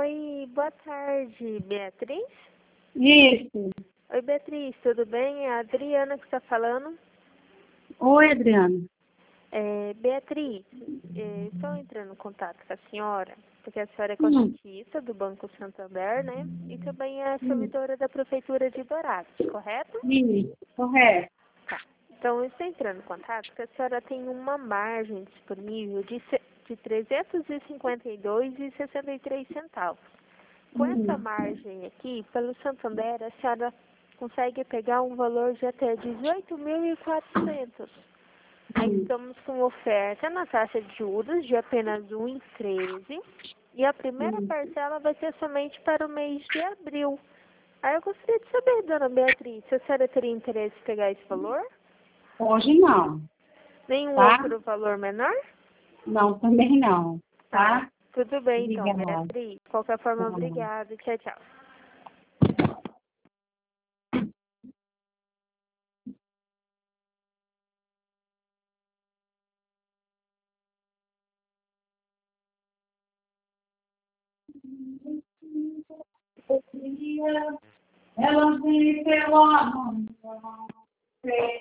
Oi, boa tarde, Beatriz? Isso. Oi, Beatriz, tudo bem? É a Adriana que está falando. Oi, Adriana. Beatriz, estou entrando em contato com a senhora, porque a senhora é Hum. correntista do Banco Santander, né? E também é Hum. servidora da Prefeitura de Dourados, correto? Isso, correto. Tá. Então, eu estou entrando em contato porque a senhora tem uma margem disponível de R$ 352,63. Com essa margem aqui, pelo Santander, a senhora consegue pegar um valor de até 18.400. Aí estamos com oferta na taxa de juros de apenas 1,13 e a primeira parcela vai ser somente para o mês de abril. Aí eu gostaria de saber, dona Beatriz, se a senhora teria interesse em pegar esse valor? Hoje não, Nenhum tá? outro valor menor? Não, também não, Tá. tá? Tudo bem então, Obrigada. Beatriz. De qualquer forma, obrigada. Tchau, tchau. Ela me pelo amor.